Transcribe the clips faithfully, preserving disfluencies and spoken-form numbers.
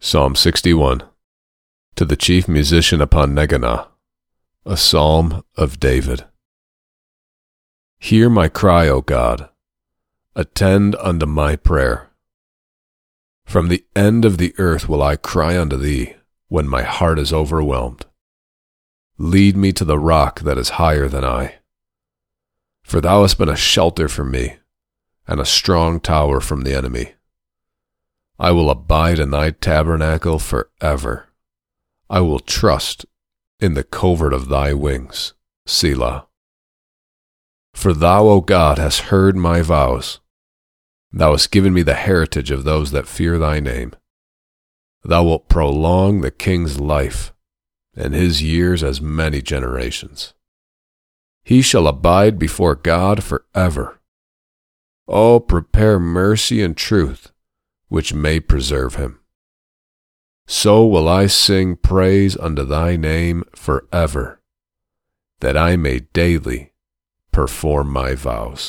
Psalm sixty-one. To the chief musician upon Negannah, a psalm of David. Hear my cry, O God. Attend unto my prayer. From the end of the earth will I cry unto thee, when my heart is overwhelmed. Lead me to the rock that is higher than I. For thou hast been a shelter for me, and a strong tower from the enemy. I will abide in thy tabernacle forever. I will trust in the covert of thy wings. Selah. For thou, O God, hast heard my vows. Thou hast given me the heritage of those that fear thy name. Thou wilt prolong the king's life, and his years as many generations. He shall abide before God forever. O prepare mercy and truth, which may preserve him. So will I sing praise unto thy name forever, that I may daily perform my vows.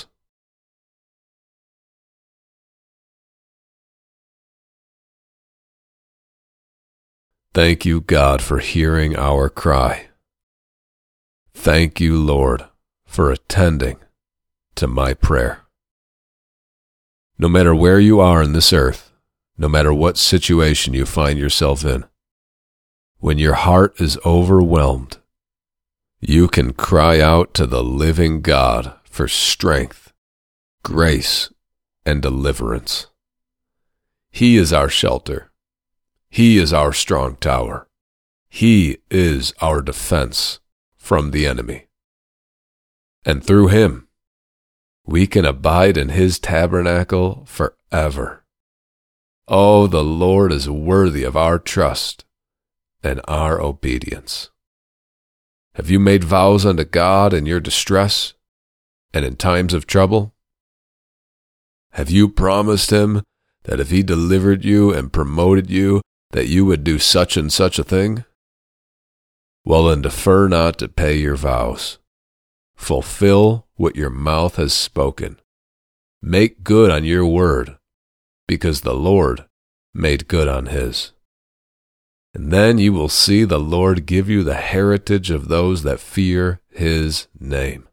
Thank you, God, for hearing our cry. Thank you, Lord, for attending to my prayer. No matter where you are in this earth, no matter what situation you find yourself in, when your heart is overwhelmed, you can cry out to the living God for strength, grace, and deliverance. He is our shelter. He is our strong tower. He is our defense from the enemy. And through him, we can abide in his tabernacle forever. Oh, the Lord is worthy of our trust and our obedience. Have you made vows unto God in your distress and in times of trouble? Have you promised him that if he delivered you and promoted you, that you would do such and such a thing? Well, then defer not to pay your vows. Fulfill what your mouth has spoken. Make good on your word, because the Lord made good on his. And then you will see the Lord give you the heritage of those that fear his name.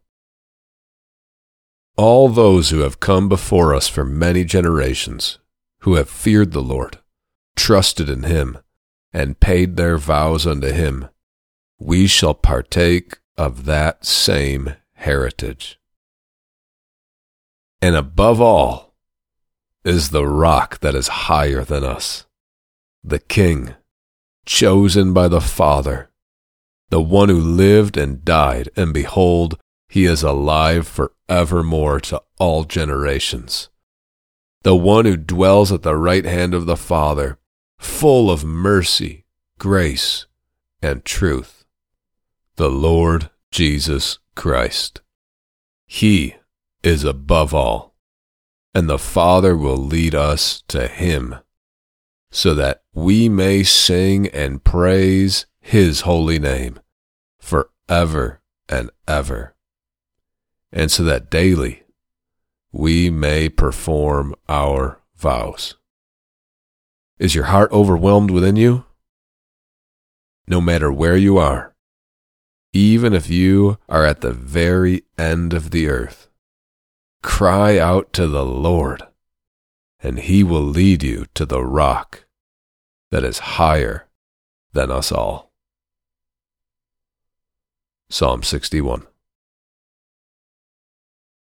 All those who have come before us for many generations, who have feared the Lord, trusted in him, and paid their vows unto him, we shall partake of that same heritage. And above all is the rock that is higher than us, the King, chosen by the Father, the one who lived and died, and behold, he is alive forevermore to all generations, the one who dwells at the right hand of the Father, full of mercy, grace, and truth, the Lord Jesus Christ. He is above all, and the Father will lead us to him, so that we may sing and praise his holy name forever and ever, and so that daily we may perform our vows. Is your heart overwhelmed within you? No matter where you are, even if you are at the very end of the earth, cry out to the Lord, and he will lead you to the rock that is higher than us all. Psalm sixty-one.